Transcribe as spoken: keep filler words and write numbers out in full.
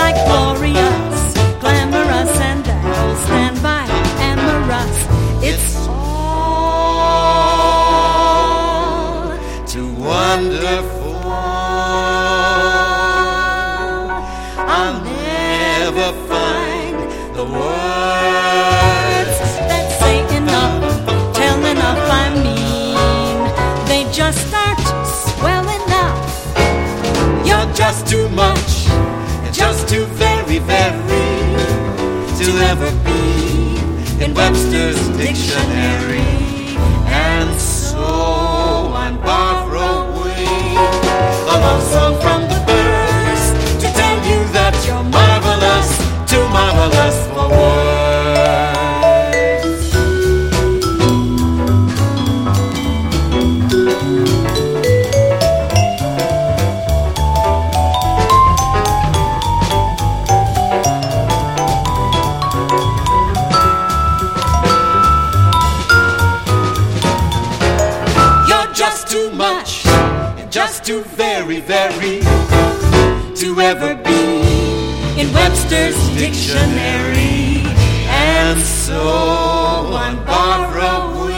like glorious, glamorous, and that'll stand by amorous. It's all too wonderful. I'll never find the words that say enough, tell enough, I mean. They just aren't swell enough. You're just too much, just too very, very to ever be in Webster's dictionary. And so I'm borrowing a love song from the birds to tell you that you're marvelous, too marvelous for words. Just too much, just too very, very to ever be in Webster's dictionary. And so I'm borrowing